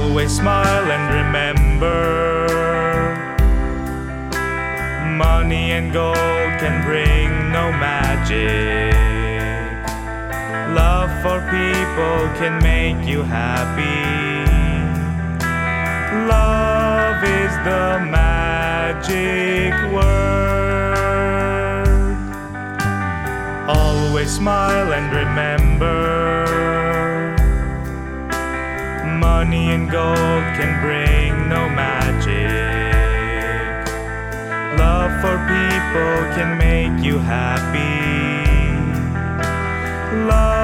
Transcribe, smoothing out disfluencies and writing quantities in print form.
Always smile and remember, money and gold can bring no magic. Love for people can make you happy. Love is the magic word. Always smile and remember, money and gold can bring no magic. Love for people can make you happy. Love